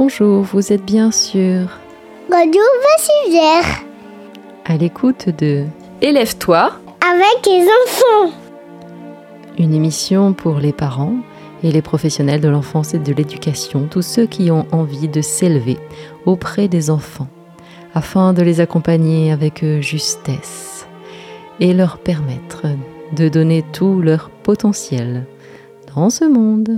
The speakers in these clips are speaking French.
Bonjour, vous êtes bien sûr Radio Vassivière à l'écoute de Élève-toi avec les enfants. Une émission pour les parents et les professionnels de l'enfance et de l'éducation, tous ceux qui ont envie de s'élever auprès des enfants, afin de les accompagner avec justesse et leur permettre de donner tout leur potentiel dans ce monde.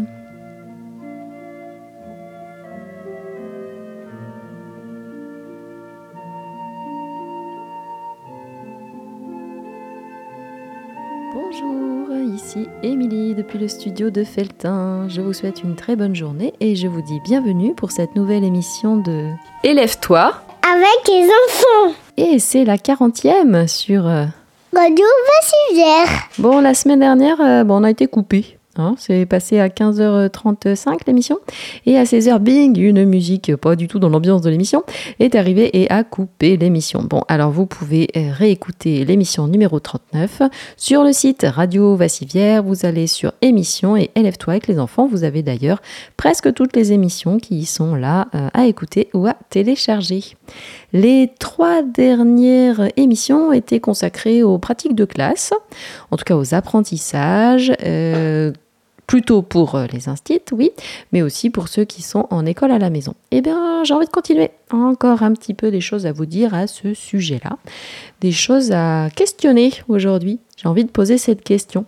Bonjour, ici Émilie depuis le studio de Felletin. Je vous souhaite une très bonne journée et je vous dis bienvenue pour cette nouvelle émission de Élève-toi avec les enfants. Et c'est la 40e sur Radio Vassivière. Bon, la semaine dernière, on a été coupé. C'est passé à 15h35 l'émission et à 16h, bing, une musique pas du tout dans l'ambiance de l'émission est arrivée et a coupé l'émission. Bon, alors vous pouvez réécouter l'émission numéro 39 sur le site Radio Vassivière. Vous allez sur émissions et Élève-toi avec les enfants. Vous avez d'ailleurs presque toutes les émissions qui y sont là à écouter ou à télécharger. Les 3 dernières émissions étaient consacrées aux pratiques de classe, en tout cas aux apprentissages, plutôt pour les instits, oui, mais aussi pour ceux qui sont en école à la maison. Eh bien, j'ai envie de continuer. Encore un petit peu des choses à vous dire à ce sujet-là, des choses à questionner aujourd'hui. J'ai envie de poser cette question.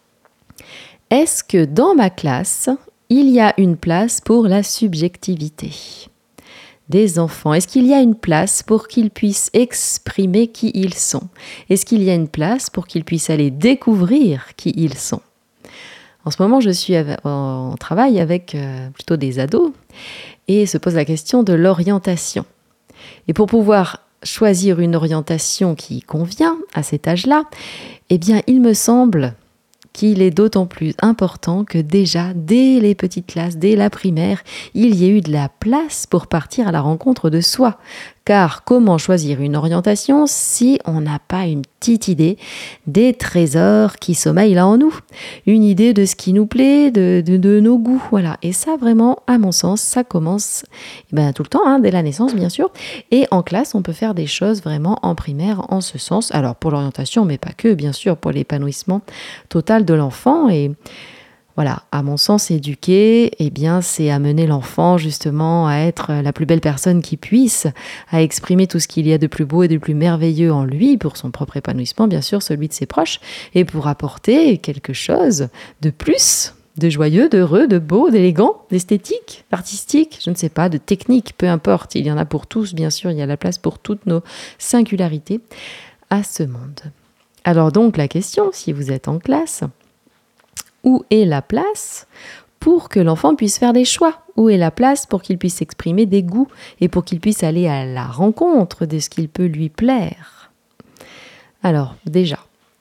Est-ce que dans ma classe, il y a une place pour la subjectivité des enfants? Est-ce qu'il y a une place pour qu'ils puissent exprimer qui ils sont? Est-ce qu'il y a une place pour qu'ils puissent aller découvrir qui ils sont? En ce moment, je suis en travail avec plutôt des ados et se pose la question de l'orientation. Et pour pouvoir choisir une orientation qui convient à cet âge-là, eh bien, il me semble qu'il est d'autant plus important que déjà, dès les petites classes, dès la primaire, il y ait eu de la place pour partir à la rencontre de soi. Car comment choisir une orientation si on n'a pas une petite idée des trésors qui sommeillent là en nous? Une idée de ce qui nous plaît, de nos goûts, voilà. Et ça, vraiment, à mon sens, ça commence tout le temps, dès la naissance, bien sûr. Et en classe, on peut faire des choses vraiment en primaire en ce sens. Alors, pour l'orientation, mais pas que, bien sûr, pour l'épanouissement total de l'enfant. Et voilà, à mon sens, éduquer, c'est amener l'enfant justement à être la plus belle personne qui puisse, à exprimer tout ce qu'il y a de plus beau et de plus merveilleux en lui, pour son propre épanouissement, bien sûr, celui de ses proches, et pour apporter quelque chose de plus, de joyeux, d'heureux, de beau, d'élégant, d'esthétique, d'artistique, je ne sais pas, de technique, peu importe, il y en a pour tous, bien sûr, il y a la place pour toutes nos singularités à ce monde. Alors donc, la question, si vous êtes en classe, où est la place pour que l'enfant puisse faire des choix? Où est la place pour qu'il puisse exprimer des goûts et pour qu'il puisse aller à la rencontre de ce qu'il peut lui plaire? Alors, déjà,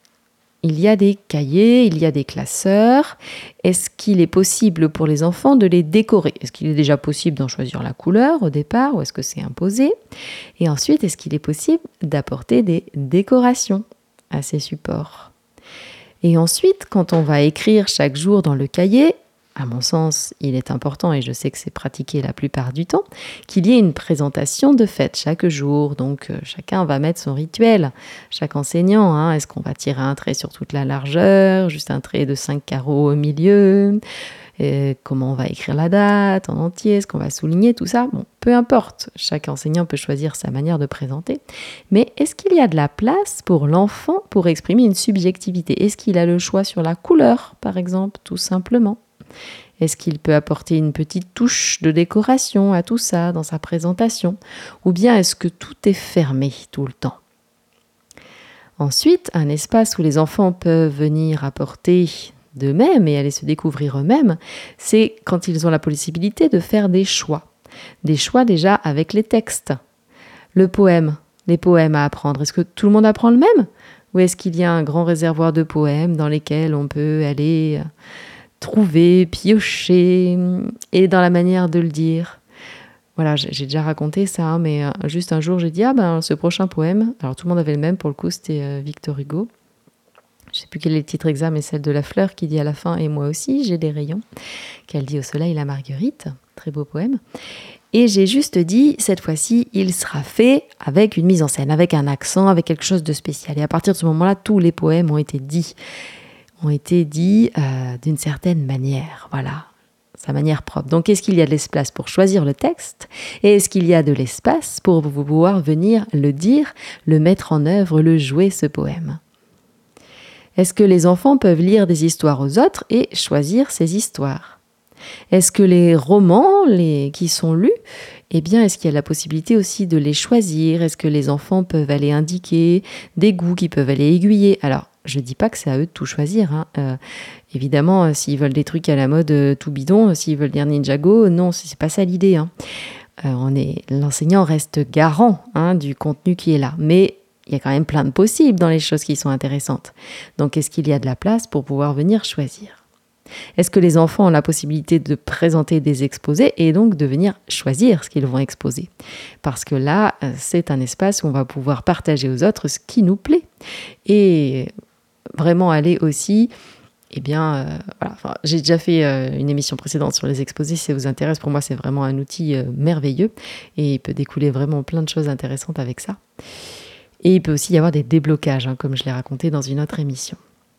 il y a des cahiers, il y a des classeurs. Est-ce qu'il est possible pour les enfants de les décorer? Est-ce qu'il est déjà possible d'en choisir la couleur au départ ou est-ce que c'est imposé? Et ensuite, est-ce qu'il est possible d'apporter des décorations à ces supports? Et ensuite, quand on va écrire chaque jour dans le cahier, à mon sens, il est important, et je sais que c'est pratiqué la plupart du temps, qu'il y ait une présentation de fête chaque jour. Donc, chacun va mettre son rituel. Chaque enseignant, est-ce qu'on va tirer un trait sur toute la largeur, juste un trait de 5 carreaux au milieu? Comment on va écrire la date en entier, est-ce qu'on va souligner tout ça? Bon, peu importe, chaque enseignant peut choisir sa manière de présenter, mais est-ce qu'il y a de la place pour l'enfant pour exprimer une subjectivité? Est-ce qu'il a le choix sur la couleur, par exemple, tout simplement? Est-ce qu'il peut apporter une petite touche de décoration à tout ça dans sa présentation? Ou bien est-ce que tout est fermé tout le temps? Ensuite, un espace où les enfants peuvent venir apporter d'eux-mêmes et aller se découvrir eux-mêmes, c'est quand ils ont la possibilité de faire des choix. Des choix déjà avec les textes. Le poème, les poèmes à apprendre, est-ce que tout le monde apprend le même? Ou est-ce qu'il y a un grand réservoir de poèmes dans lesquels on peut aller trouver, piocher, et dans la manière de le dire? Voilà, j'ai déjà raconté ça, mais juste un jour j'ai dit, ce prochain poème, alors tout le monde avait le même, pour le coup c'était Victor Hugo. Je ne sais plus quel est le titre exact, mais celle de la fleur qui dit à la fin « Et moi aussi, j'ai des rayons », qu'elle dit au soleil la marguerite, très beau poème. Et j'ai juste dit, cette fois-ci, il sera fait avec une mise en scène, avec un accent, avec quelque chose de spécial. Et à partir de ce moment-là, tous les poèmes ont été dits d'une certaine manière, voilà, sa manière propre. Donc, est-ce qu'il y a de l'espace pour choisir le texte? Et est-ce qu'il y a de l'espace pour pouvoir venir le dire, le mettre en œuvre, le jouer, ce poème? Est-ce que les enfants peuvent lire des histoires aux autres et choisir ces histoires? Est-ce que les romans qui sont lus, est-ce qu'il y a la possibilité aussi de les choisir? Est-ce que les enfants peuvent aller indiquer des goûts, qui peuvent aller aiguiller? Alors, je ne dis pas que c'est à eux de tout choisir. Évidemment, s'ils veulent des trucs à la mode tout bidon, s'ils veulent lire Ninjago, non, c'est pas ça l'idée. L'enseignant reste garant du contenu qui est là. Mais il y a quand même plein de possibles dans les choses qui sont intéressantes. Donc, est-ce qu'il y a de la place pour pouvoir venir choisir? Est-ce que les enfants ont la possibilité de présenter des exposés et donc de venir choisir ce qu'ils vont exposer? Parce que là, c'est un espace où on va pouvoir partager aux autres ce qui nous plaît. Et vraiment aller aussi, j'ai déjà fait une émission précédente sur les exposés, si ça vous intéresse. Pour moi, c'est vraiment un outil merveilleux et il peut découler vraiment plein de choses intéressantes avec ça. Et il peut aussi y avoir des déblocages, comme je l'ai raconté dans une autre émission.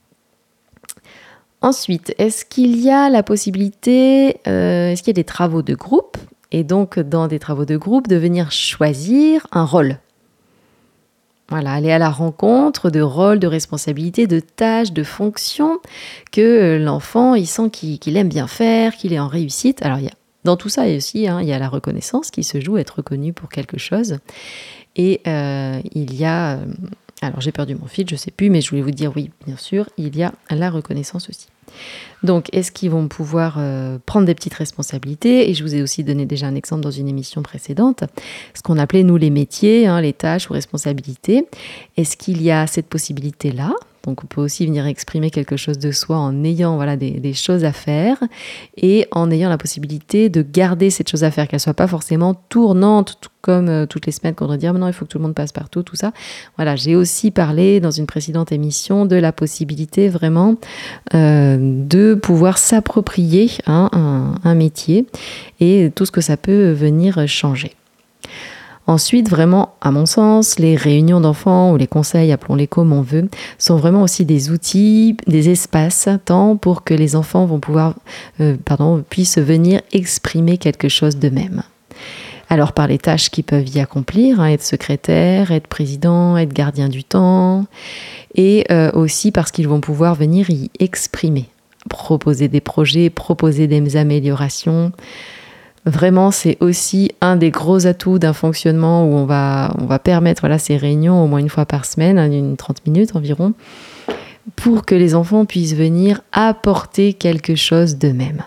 Ensuite, est-ce qu'il y a la possibilité, est-ce qu'il y a des travaux de groupe? Et donc, dans des travaux de groupe, de venir choisir un rôle. Voilà, aller à la rencontre de rôles, de responsabilités, de tâches, de fonctions que l'enfant, il sent qu'il aime bien faire, qu'il est en réussite. Alors, dans tout ça, il y a la reconnaissance qui se joue, être reconnu pour quelque chose. Et il y a... alors, j'ai perdu mon fil, je ne sais plus, mais je voulais vous dire, oui, bien sûr, il y a la reconnaissance aussi. Donc, est-ce qu'ils vont pouvoir prendre des petites responsabilités? Et je vous ai aussi donné déjà un exemple dans une émission précédente, ce qu'on appelait, nous, les métiers, les tâches ou responsabilités. Est-ce qu'il y a cette possibilité-là? Donc, on peut aussi venir exprimer quelque chose de soi en ayant des choses à faire et en ayant la possibilité de garder cette chose à faire, qu'elle ne soit pas forcément tournante, tout comme toutes les semaines qu'on doit dire « non, il faut que tout le monde passe partout », tout ça. Voilà, j'ai aussi parlé dans une précédente émission de la possibilité vraiment de pouvoir s'approprier un métier et tout ce que ça peut venir changer. Ensuite, vraiment, à mon sens, les réunions d'enfants ou les conseils, appelons-les comme on veut, sont vraiment aussi des outils, des espaces, tant pour que les enfants puissent venir exprimer quelque chose d'eux-mêmes. Alors par les tâches qu'ils peuvent y accomplir, être secrétaire, être président, être gardien du temps, et aussi parce qu'ils vont pouvoir venir y exprimer, proposer des projets, proposer des améliorations. Vraiment, c'est aussi un des gros atouts d'un fonctionnement où on va permettre ces réunions au moins une fois par semaine, une 30 minutes environ, pour que les enfants puissent venir apporter quelque chose d'eux-mêmes.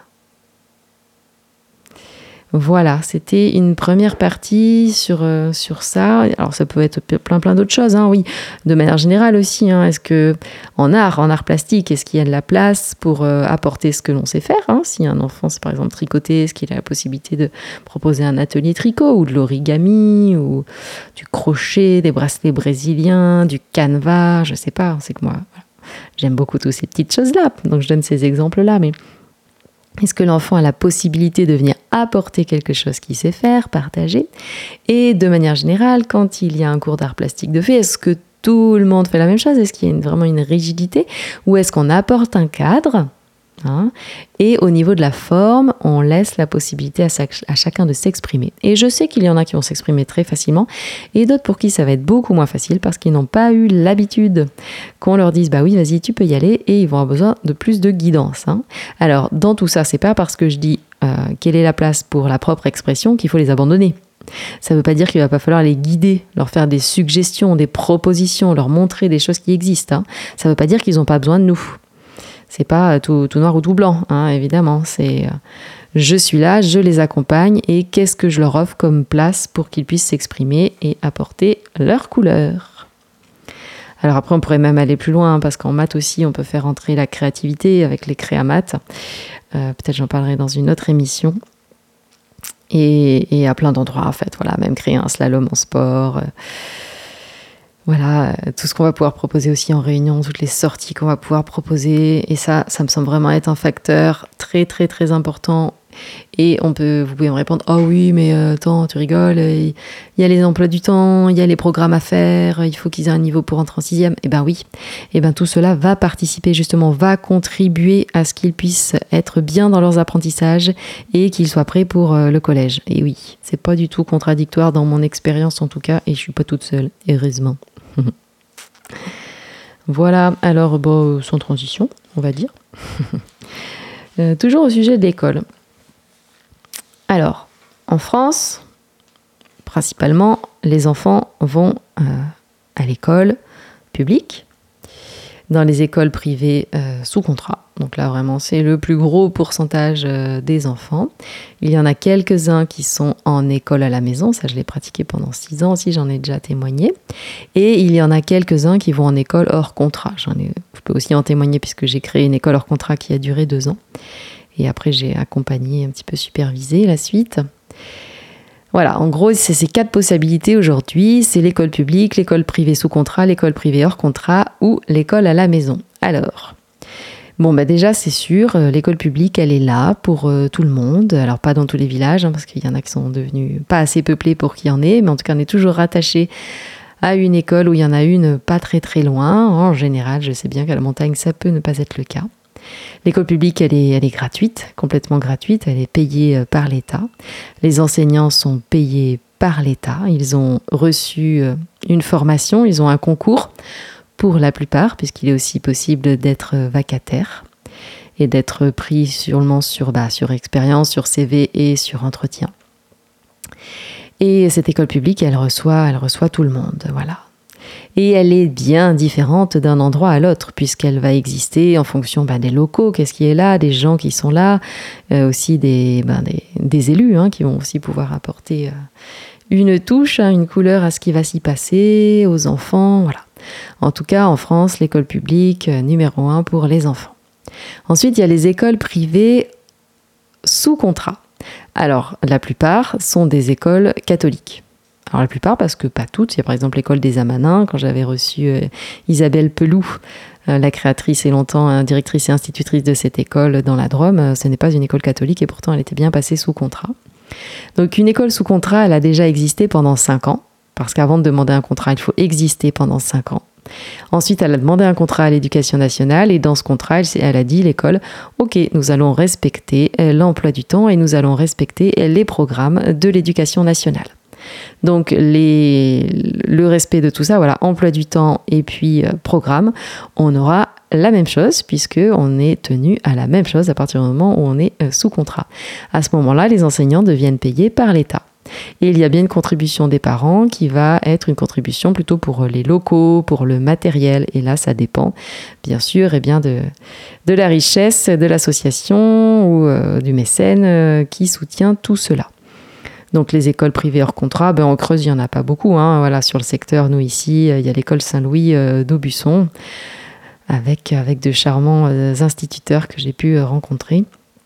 Voilà, c'était une première partie sur ça. Alors ça peut être plein d'autres choses, oui. De manière générale aussi, est-ce que en art plastique, est-ce qu'il y a de la place pour apporter ce que l'on sait faire, Si un enfant sait par exemple tricoter, est-ce qu'il a la possibilité de proposer un atelier tricot ou de l'origami ou du crochet, des bracelets brésiliens, du canevas, je sais pas. C'est que moi, j'aime beaucoup toutes ces petites choses-là, donc je donne ces exemples-là, mais est-ce que l'enfant a la possibilité de venir apporter quelque chose qu'il sait faire, partager? Et de manière générale, quand il y a un cours d'art plastique de fait, est-ce que tout le monde fait la même chose? Est-ce qu'il y a vraiment une rigidité? Ou est-ce qu'on apporte un cadre et au niveau de la forme, on laisse la possibilité à chacun de s'exprimer. Et je sais qu'il y en a qui vont s'exprimer très facilement et d'autres pour qui ça va être beaucoup moins facile parce qu'ils n'ont pas eu l'habitude qu'on leur dise « bah oui, vas-y, tu peux y aller » et ils vont avoir besoin de plus de guidance. Alors, dans tout ça, c'est pas parce que je dis quelle est la place pour la propre expression qu'il faut les abandonner. Ça ne veut pas dire qu'il ne va pas falloir les guider, leur faire des suggestions, des propositions, leur montrer des choses qui existent. Ça ne veut pas dire qu'ils n'ont pas besoin de nous. C'est pas tout noir ou tout blanc, évidemment. C'est je suis là, je les accompagne et qu'est-ce que je leur offre comme place pour qu'ils puissent s'exprimer et apporter leur couleur. Alors après, on pourrait même aller plus loin parce qu'en maths aussi, on peut faire entrer la créativité avec les créamaths. Peut-être j'en parlerai dans une autre émission. Et à plein d'endroits, en fait. Voilà, même créer un slalom en sport. Voilà, tout ce qu'on va pouvoir proposer aussi en réunion, toutes les sorties qu'on va pouvoir proposer. Et ça me semble vraiment être un facteur très, très, très important Et vous pouvez me répondre, oh oui, mais attends, tu rigoles, il y a les emplois du temps, il y a les programmes à faire, il faut qu'ils aient un niveau pour entrer en 6e. Eh bien oui, tout cela va participer justement, va contribuer à ce qu'ils puissent être bien dans leurs apprentissages et qu'ils soient prêts pour le collège. Et oui, c'est pas du tout contradictoire dans mon expérience en tout cas, et je suis pas toute seule, heureusement. Voilà, alors sans transition, on va dire. Toujours au sujet de l'école. Alors, en France, principalement, les enfants vont à l'école publique, dans les écoles privées sous contrat. Donc là, vraiment, c'est le plus gros pourcentage des enfants. Il y en a quelques-uns qui sont en école à la maison. Ça, je l'ai pratiqué pendant 6 ans aussi, j'en ai déjà témoigné. Et il y en a quelques-uns qui vont en école hors contrat. Je peux aussi en témoigner puisque j'ai créé une école hors contrat qui a duré 2 ans. Et après, j'ai accompagné, un petit peu supervisé la suite. Voilà, en gros, c'est ces 4 possibilités aujourd'hui. C'est l'école publique, l'école privée sous contrat, l'école privée hors contrat ou l'école à la maison. Alors, déjà, c'est sûr, l'école publique, elle est là pour tout le monde. Alors, pas dans tous les villages, parce qu'il y en a qui sont devenus pas assez peuplés pour qu'il y en ait. Mais en tout cas, on est toujours rattaché à une école où il y en a une pas très très loin. En général, je sais bien qu'à la montagne, ça peut ne pas être le cas. L'école publique, elle est gratuite, complètement gratuite. Elle est payée par l'État. Les enseignants sont payés par l'État. Ils ont reçu une formation, ils ont un concours pour la plupart, puisqu'il est aussi possible d'être vacataire et d'être pris sûrement sur expérience, sur CV et sur entretien. Et cette école publique, elle reçoit tout le monde, voilà. Et elle est bien différente d'un endroit à l'autre, puisqu'elle va exister en fonction des locaux, qu'est-ce qui est là, des gens qui sont là, aussi des élus qui vont aussi pouvoir apporter une touche, une couleur à ce qui va s'y passer, aux enfants, voilà. En tout cas, en France, l'école publique, numéro 1 pour les enfants. Ensuite, il y a les écoles privées sous contrat. Alors, la plupart sont des écoles catholiques. Alors, la plupart, parce que pas toutes. Il y a par exemple l'école des Amanins. Quand j'avais reçu Isabelle Peloux, la créatrice et longtemps directrice et institutrice de cette école dans la Drôme, ce n'est pas une école catholique et pourtant elle était bien passée sous contrat. Donc, une école sous contrat, elle a déjà existé pendant 5 ans. Parce qu'avant de demander un contrat, il faut exister pendant 5 ans. Ensuite, elle a demandé un contrat à l'Éducation nationale et dans ce contrat, elle a dit, l'école, ok, nous allons respecter l'emploi du temps et nous allons respecter les programmes de l'Éducation nationale. Donc, le respect de tout ça, voilà, emploi du temps et puis programme, on aura la même chose puisqu'on est tenu à la même chose à partir du moment où on est sous contrat. À ce moment-là, les enseignants deviennent payés par l'État. Et il y a bien une contribution des parents qui va être une contribution plutôt pour les locaux, pour le matériel. Et là, ça dépend, bien sûr, de la richesse de l'association ou du mécène qui soutient tout cela. Donc, les écoles privées hors contrat, en Creuse, il n'y en a pas beaucoup. Voilà, sur le secteur, nous, ici, il y a l'école Saint-Louis d'Aubusson avec de charmants instituteurs que j'ai pu rencontrer.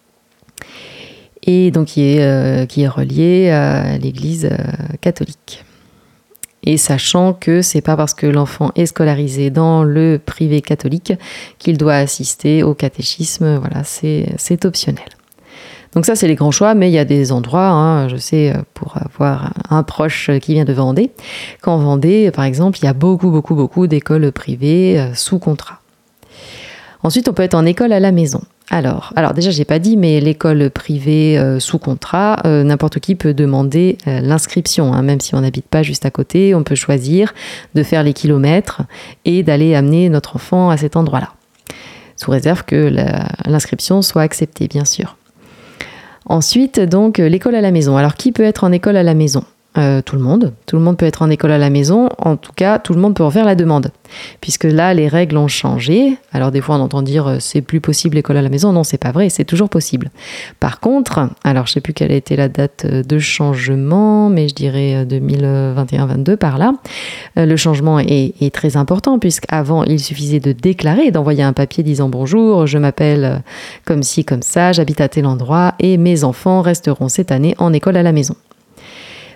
Et donc qui est relié à l'Église catholique. Et sachant que c'est pas parce que l'enfant est scolarisé dans le privé catholique qu'il doit assister au catéchisme, voilà, c'est optionnel. Donc ça, c'est les grands choix, mais il y a des endroits, je sais, pour avoir un proche qui vient de Vendée, qu'en Vendée, par exemple, il y a beaucoup d'écoles privées sous contrat. Ensuite, on peut être en école à la maison. Alors déjà, j'ai pas dit, mais l'école privée sous contrat, n'importe qui peut demander l'inscription, même si on n'habite pas juste à côté, on peut choisir de faire les kilomètres et d'aller amener notre enfant à cet endroit-là, sous réserve que l'inscription soit acceptée, bien sûr. Ensuite, donc, l'école à la maison. Alors, qui peut être en école à la maison ? Tout le monde. Tout le monde peut être en école à la maison. En tout cas, tout le monde peut en faire la demande. Puisque là, les règles ont changé. Alors, des fois, on entend dire c'est plus possible l'école à la maison. Non, c'est pas vrai. C'est toujours possible. Par contre, alors, je sais plus quelle a été la date de changement, mais je dirais 2021-22 par là. Le changement est très important puisqu'avant, il suffisait de déclarer, d'envoyer un papier disant bonjour, je m'appelle comme ci, comme ça, j'habite à tel endroit et mes enfants resteront cette année en école à la maison.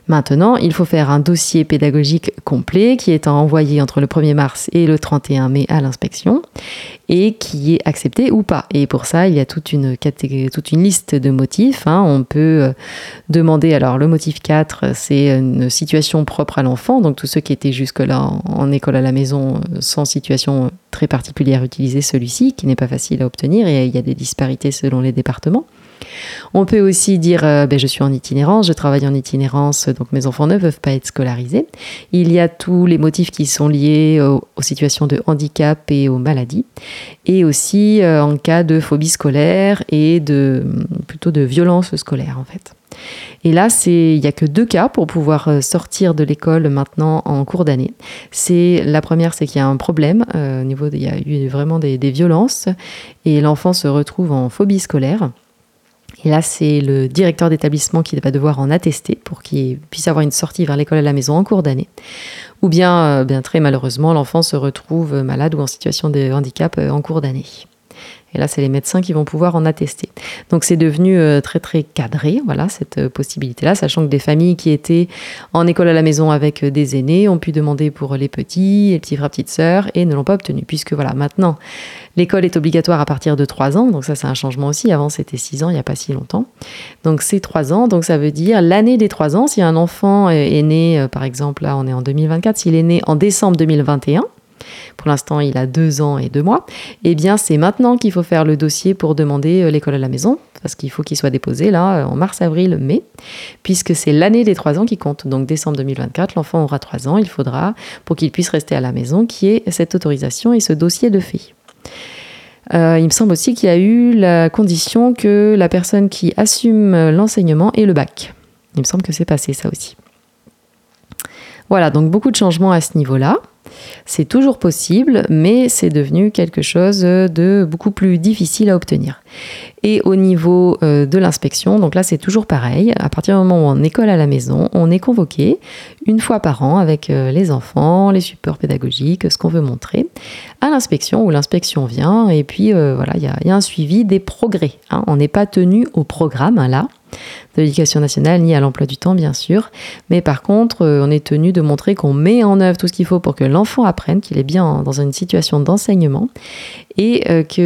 Maintenant, il faut faire un dossier pédagogique complet qui est envoyé entre le 1er mars et le 31 mai à l'inspection et qui est accepté ou pas. Et pour ça, il y a toute une liste de motifs. On peut demander, alors le motif 4, c'est une situation propre à l'enfant, donc tous ceux qui étaient jusque-là en école à la maison sans situation très particulière, utiliser celui-ci, qui n'est pas facile à obtenir, et il y a des disparités selon les départements. On peut aussi dire je suis en itinérance, je travaille en itinérance, donc mes enfants ne peuvent pas être scolarisés. Il y a tous les motifs qui sont liés aux situations de handicap et aux maladies, et aussi en cas de phobie scolaire et plutôt de violence scolaire en fait. Et là, il n'y a que 2 cas pour pouvoir sortir de l'école maintenant en cours d'année. La première, c'est qu'il y a un problème, il y a eu vraiment des violences, et l'enfant se retrouve en phobie scolaire. Et là, c'est le directeur d'établissement qui va devoir en attester pour qu'il puisse avoir une sortie vers l'école à la maison en cours d'année. Ou bien très malheureusement, l'enfant se retrouve malade ou en situation de handicap en cours d'année. Et là, c'est les médecins qui vont pouvoir en attester. Donc, c'est devenu très, très cadré, voilà, cette possibilité-là, sachant que des familles qui étaient en école à la maison avec des aînés ont pu demander pour les petits, les petits frères, petites sœurs, et ne l'ont pas obtenu, puisque voilà, maintenant, l'école est obligatoire à partir de 3 ans, donc ça, c'est un changement aussi. Avant, c'était 6 ans, il n'y a pas si longtemps. Donc, c'est 3 ans, donc ça veut dire l'année des 3 ans, si un enfant est né, par exemple, là, on est en 2024, s'il est né en décembre 2021, pour l'instant, il a 2 ans et 2 mois. Eh bien, c'est maintenant qu'il faut faire le dossier pour demander l'école à la maison, parce qu'il faut qu'il soit déposé là en mars, avril, mai, puisque c'est l'année des 3 ans qui compte. Donc, décembre 2024, l'enfant aura 3 ans. Il faudra, pour qu'il puisse rester à la maison, qu'il y ait cette autorisation et ce dossier de fait. Il me semble aussi qu'il y a eu la condition que la personne qui assume l'enseignement ait le bac. Il me semble que c'est passé ça aussi. Voilà, donc beaucoup de changements à ce niveau-là. C'est toujours possible, mais c'est devenu quelque chose de beaucoup plus difficile à obtenir. Et au niveau de l'inspection, donc là c'est toujours pareil, à partir du moment où on est école à la maison, on est convoqué 1 fois par an avec les enfants, les supports pédagogiques, ce qu'on veut montrer, à l'inspection, où l'inspection vient, et puis voilà, il y a un suivi des progrès. On n'est pas tenu au programme là, de l'éducation nationale, ni à l'emploi du temps, bien sûr. Mais par contre, on est tenu de montrer qu'on met en œuvre tout ce qu'il faut pour que l'enfant apprenne, qu'il est bien dans une situation d'enseignement et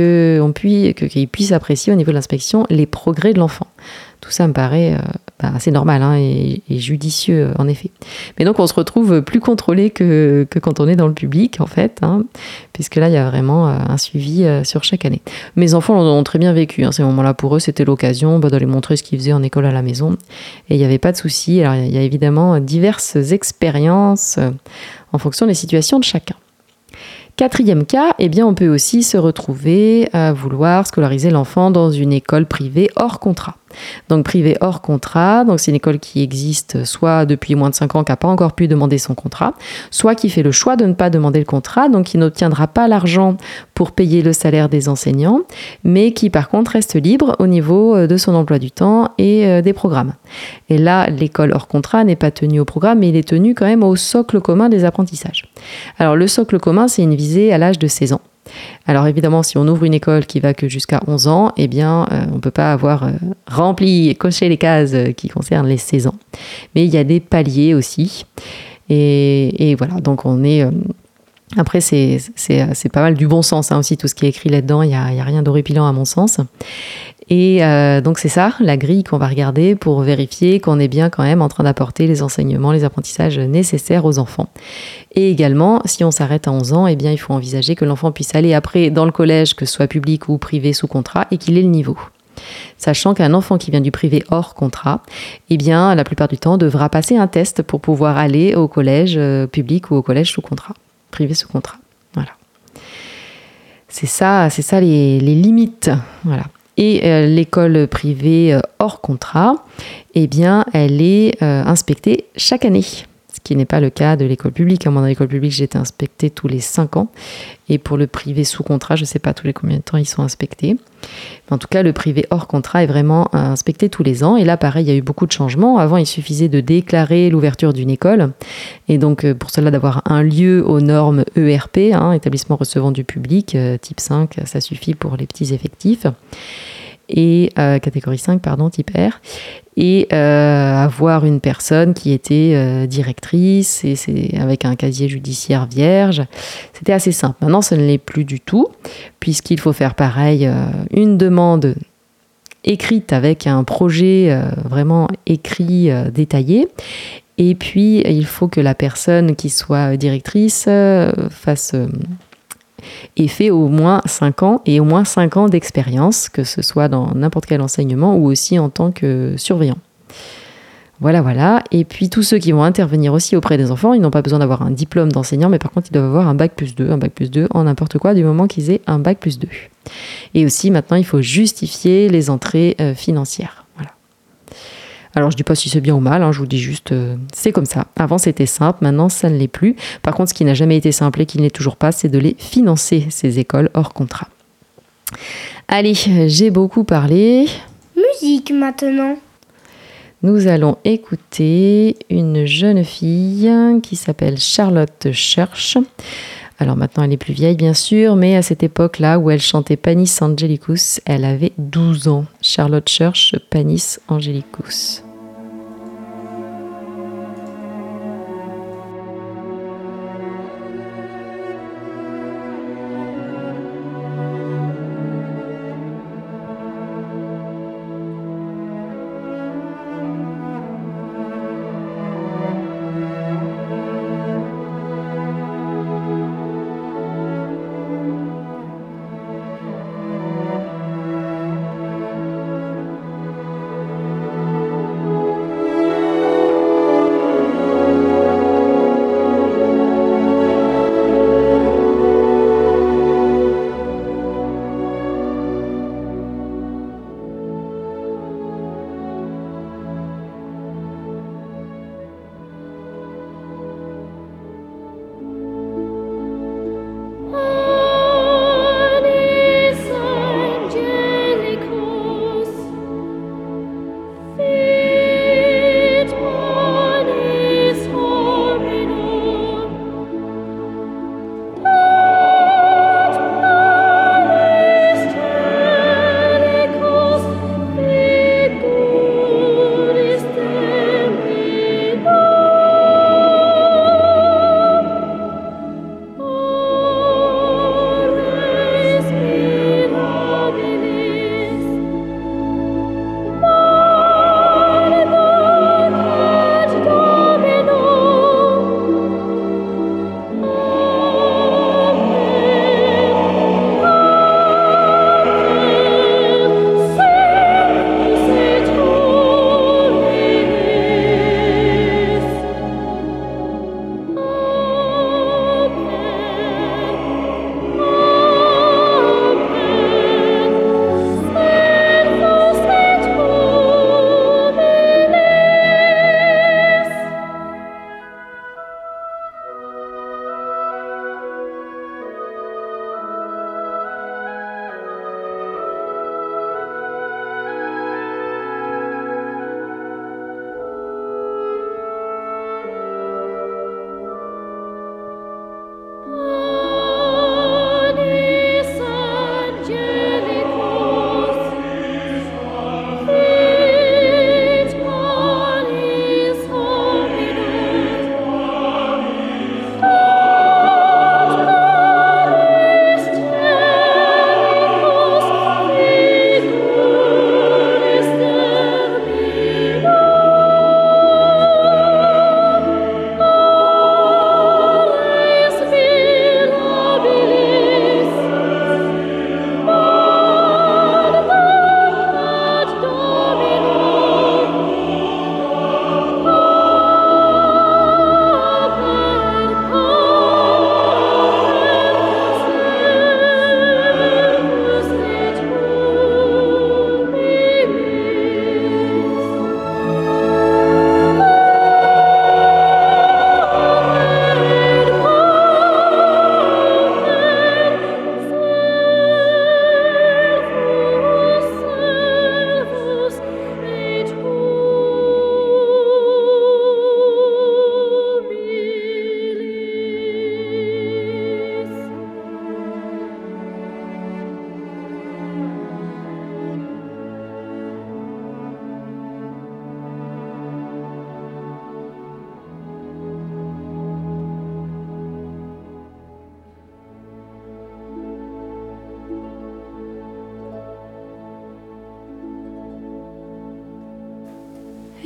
qu'il puisse apprécier au niveau de l'inspection les progrès de l'enfant. Tout ça me paraît assez normal et judicieux, en effet. Mais donc, on se retrouve plus contrôlé que quand on est dans le public, en fait, puisque là, il y a vraiment un suivi sur chaque année. Mes enfants l'ont très bien vécu. Ces moments-là, pour eux, c'était l'occasion d'aller montrer ce qu'ils faisaient en école à la maison. Et il n'y avait pas de souci. Alors, il y a évidemment diverses expériences en fonction des situations de chacun. 4e cas, on peut aussi se retrouver à vouloir scolariser l'enfant dans une école privée hors contrat. Donc privée hors contrat, donc c'est une école qui existe soit depuis moins de 5 ans, qui n'a pas encore pu demander son contrat, soit qui fait le choix de ne pas demander le contrat, donc qui n'obtiendra pas l'argent pour payer le salaire des enseignants, mais qui par contre reste libre au niveau de son emploi du temps et des programmes. Et là, l'école hors contrat n'est pas tenue au programme, mais il est tenu quand même au socle commun des apprentissages. Alors le socle commun, c'est une visée à l'âge de 16 ans. Alors évidemment, si on ouvre une école qui va que jusqu'à 11 ans, on ne peut pas avoir rempli et coché les cases qui concernent les 16 ans. Mais il y a des paliers aussi. Et voilà, donc on est... Après, c'est pas mal du bon sens aussi, tout ce qui est écrit là-dedans. Il n'y a rien d'horripilant à mon sens. Et donc c'est ça, la grille qu'on va regarder pour vérifier qu'on est bien quand même en train d'apporter les enseignements, les apprentissages nécessaires aux enfants. Et également, si on s'arrête à 11 ans, il faut envisager que l'enfant puisse aller après dans le collège, que ce soit public ou privé sous contrat, et qu'il ait le niveau. Sachant qu'un enfant qui vient du privé hors contrat, la plupart du temps, devra passer un test pour pouvoir aller au collège public ou au collège sous contrat, privé sous contrat. Voilà. C'est ça les limites. Voilà. Et l'école privée hors contrat, elle est inspectée chaque année. Ce qui n'est pas le cas de l'école publique. Moi, dans l'école publique, j'ai été inspectée tous les 5 ans. Et pour le privé sous contrat, je ne sais pas tous les combien de temps ils sont inspectés. Mais en tout cas, le privé hors contrat est vraiment inspecté tous les ans. Et là, pareil, il y a eu beaucoup de changements. Avant, il suffisait de déclarer l'ouverture d'une école. Et donc, pour cela, d'avoir un lieu aux normes ERP, établissement recevant du public, type 5, ça suffit pour les petits effectifs. et catégorie 5, pardon, type R, et avoir une personne qui était directrice et c'est avec un casier judiciaire vierge. C'était assez simple. Maintenant, ça ne l'est plus du tout, puisqu'il faut faire pareil, une demande écrite avec un projet vraiment écrit, détaillé. Et puis, il faut que la personne qui soit directrice ait fait au moins 5 ans et au moins 5 ans d'expérience, que ce soit dans n'importe quel enseignement ou aussi en tant que surveillant. Voilà. Et puis, tous ceux qui vont intervenir aussi auprès des enfants, ils n'ont pas besoin d'avoir un diplôme d'enseignant, mais par contre, ils doivent avoir un bac plus 2 en n'importe quoi, du moment qu'ils aient un bac plus 2. Et aussi, maintenant, il faut justifier les entrées financières. Voilà. Alors, je ne dis pas si c'est bien ou mal, je vous dis juste, c'est comme ça. Avant, c'était simple, maintenant, ça ne l'est plus. Par contre, ce qui n'a jamais été simple et qui ne l'est toujours pas, c'est de les financer, ces écoles hors contrat. Allez, j'ai beaucoup parlé. Musique maintenant. Nous allons écouter une jeune fille qui s'appelle Charlotte Church. Alors maintenant, elle est plus vieille, bien sûr, mais à cette époque-là où elle chantait Panis Angelicus, elle avait 12 ans. Charlotte Church, Panis Angelicus.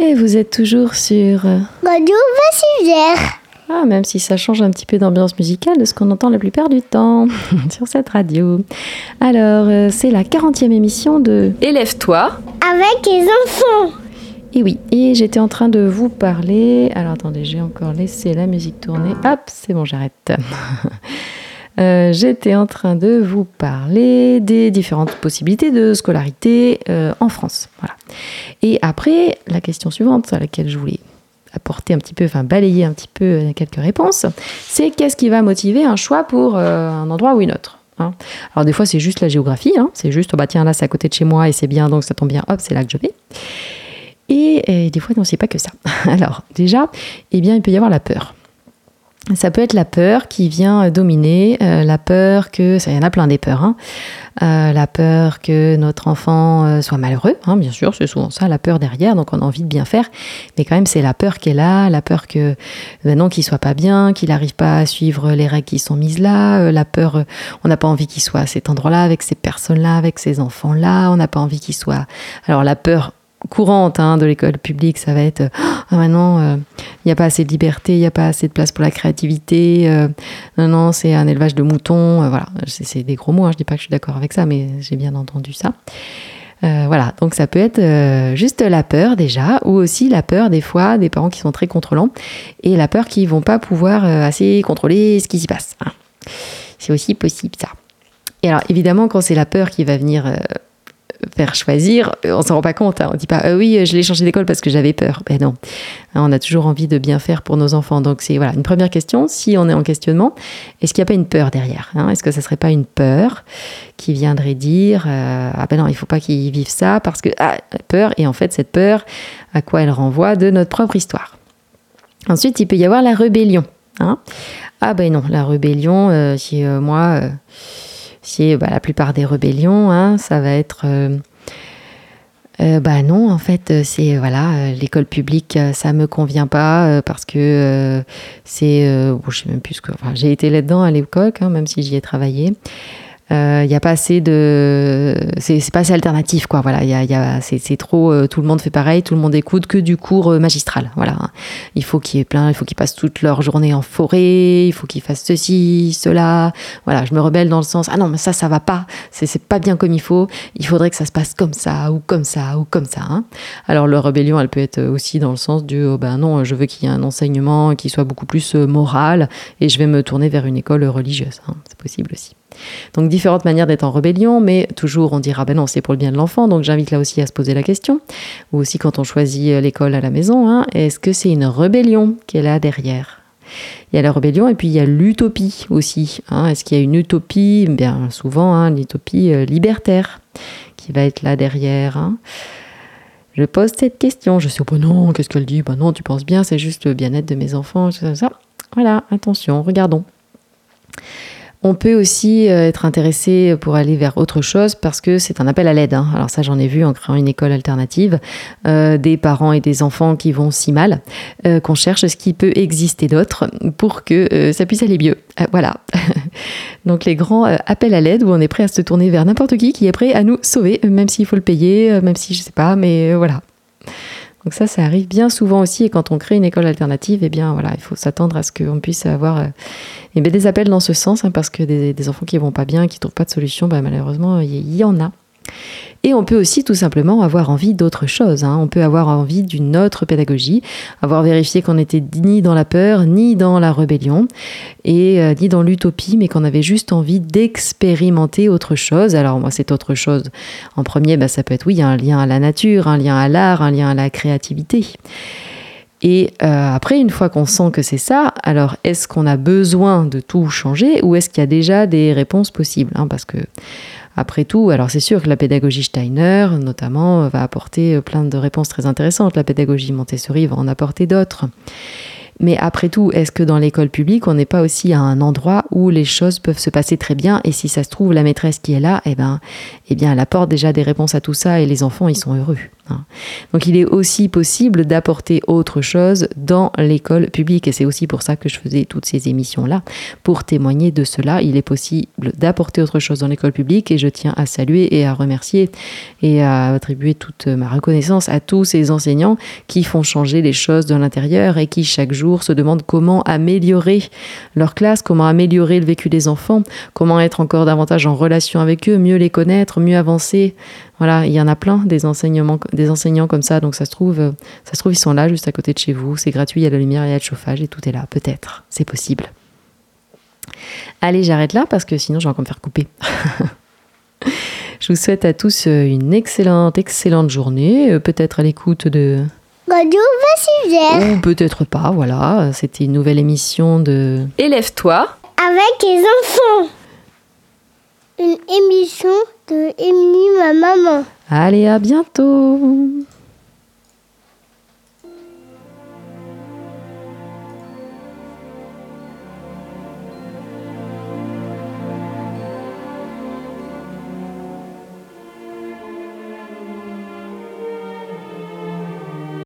Et vous êtes toujours sur... Radio Vassivière. Ah, même si ça change un petit peu d'ambiance musicale de ce qu'on entend la plupart du temps sur cette radio. Alors, c'est la 40e émission de Élève-toi. Avec les enfants. Et oui, et j'étais en train de vous parler... Alors, attendez, j'ai encore laissé la musique tourner. Hop, c'est bon, j'arrête. J'étais en train de vous parler des différentes possibilités de scolarité en France. Voilà. Et après, la question suivante à laquelle je voulais balayer un petit peu quelques réponses, c'est qu'est-ce qui va motiver un choix pour un endroit ou une autre, hein. Alors des fois c'est juste la géographie, hein. C'est juste tiens là c'est à côté de chez moi et c'est bien donc ça tombe bien, hop c'est là que je vais. Et des fois non c'est pas que ça. Alors déjà, il peut y avoir la peur. Ça peut être la peur qui vient dominer, la peur que, ça y en a plein des peurs, hein. La peur que notre enfant soit malheureux, hein, bien sûr, c'est souvent ça, la peur derrière, donc on a envie de bien faire, mais quand même c'est la peur qu'elle a, la peur que, non, qu'il soit pas bien, qu'il n'arrive pas à suivre les règles qui sont mises là, la peur, on n'a pas envie qu'il soit à cet endroit-là, avec ces personnes-là, avec ces enfants-là, on n'a pas envie qu'il soit... Alors la peur courante de l'école publique, ça va être maintenant il n'y a pas assez de liberté, il n'y a pas assez de place pour la créativité, non c'est un élevage de moutons, voilà, c'est des gros mots, hein, je dis pas que je suis d'accord avec ça, mais j'ai bien entendu ça. Voilà, donc ça peut être juste la peur déjà, ou aussi la peur des fois des parents qui sont très contrôlants et la peur qu'ils vont pas pouvoir assez contrôler ce qui s'y passe, hein. C'est aussi possible ça. Et alors évidemment quand c'est la peur qui va venir faire choisir, on s'en rend pas compte, hein. On dit pas oui je l'ai changé d'école parce que j'avais peur, ben non, on a toujours envie de bien faire pour nos enfants, donc c'est voilà une première question, si on est en questionnement, est-ce qu'il n'y a pas une peur derrière, hein? Est-ce que ça serait pas une peur qui viendrait dire ah ben non il faut pas qu'ils vivent ça parce que peur, et en fait cette peur à quoi elle renvoie de notre propre histoire. Ensuite il peut y avoir la rébellion, hein. Ah ben non la rébellion si la plupart des rébellions, hein, ça va être non en fait c'est l'école publique ça me convient pas parce que c'est je sais même plus j'ai été là-dedans à l'époque, hein, même si j'y ai travaillé. Il y a pas assez de c'est pas assez alternatif quoi, voilà, c'est trop tout le monde fait pareil, tout le monde écoute que du cours magistral, voilà. Il faut qu'il y ait plein, il faut qu'ils passent toute leur journée en forêt, il faut qu'ils fassent ceci, cela, voilà, je me rebelle dans le sens non mais ça va pas, c'est pas bien comme il faudrait que ça se passe comme ça ou comme ça ou comme ça, hein. Alors leur rébellion elle peut être aussi dans le sens du non je veux qu'il y ait un enseignement qui soit beaucoup plus moral et je vais me tourner vers une école religieuse, hein. C'est possible aussi. Donc différentes manières d'être en rébellion, mais toujours on dira non c'est pour le bien de l'enfant, donc j'invite là aussi à se poser la question, ou aussi quand on choisit l'école à la maison, hein, est-ce que c'est une rébellion qui est là derrière? Il y a la rébellion et puis il y a l'utopie aussi, hein. Est-ce qu'il y a une utopie? Bien souvent une utopie libertaire qui va être là derrière, hein. Je pose cette question, je sais non, qu'est-ce qu'elle dit? Non tu penses bien, c'est juste le bien-être de mes enfants, ça. Voilà, attention, regardons. On peut aussi être intéressé pour aller vers autre chose parce que c'est un appel à l'aide, hein. Alors ça, j'en ai vu en créant une école alternative, des parents et des enfants qui vont si mal, qu'on cherche ce qui peut exister d'autre pour que ça puisse aller mieux. Voilà. Donc les grands appels à l'aide où on est prêt à se tourner vers n'importe qui est prêt à nous sauver, même s'il faut le payer, même si je sais pas, mais voilà. Donc ça arrive bien souvent aussi, et quand on crée une école alternative, il faut s'attendre à ce qu'on puisse avoir des appels dans ce sens, hein, parce que des enfants qui vont pas bien, qui trouvent pas de solution, malheureusement, il y en a. Et on peut aussi tout simplement avoir envie d'autre chose, hein. On peut avoir envie d'une autre pédagogie, avoir vérifié qu'on n'était ni dans la peur, ni dans la rébellion, et ni dans l'utopie, mais qu'on avait juste envie d'expérimenter autre chose. Alors moi, cette autre chose, en premier, ça peut être un lien à la nature, un lien à l'art, un lien à la créativité. Et après, une fois qu'on sent que c'est ça, alors est-ce qu'on a besoin de tout changer ou est-ce qu'il y a déjà des réponses possibles, hein, parce que après tout, alors c'est sûr que la pédagogie Steiner, notamment, va apporter plein de réponses très intéressantes. La pédagogie Montessori va en apporter d'autres. Mais après tout, est-ce que dans l'école publique, on n'est pas aussi à un endroit où les choses peuvent se passer très bien, et si ça se trouve, la maîtresse qui est là, eh bien, elle apporte déjà des réponses à tout ça, et les enfants, ils sont heureux. Donc il est aussi possible d'apporter autre chose dans l'école publique, et c'est aussi pour ça que je faisais toutes ces émissions-là, pour témoigner de cela. Il est possible d'apporter autre chose dans l'école publique, et je tiens à saluer et à remercier et à attribuer toute ma reconnaissance à tous ces enseignants qui font changer les choses de l'intérieur et qui chaque jour se demandent comment améliorer leur classe, comment améliorer le vécu des enfants, comment être encore davantage en relation avec eux, mieux les connaître, mieux avancer. Voilà, il y en a plein des enseignants comme ça, donc ça se trouve ils sont là juste à côté de chez vous, c'est gratuit, il y a la lumière, il y a le chauffage et tout est là, peut-être, c'est possible. Allez, j'arrête là parce que sinon je vais encore me faire couper. Je vous souhaite à tous une excellente journée, peut-être à l'écoute de Radio Vassivert. Ou peut-être pas, voilà, c'était une nouvelle émission de Élève-toi avec les enfants. Une émission de Émilie, ma maman. Allez, à bientôt.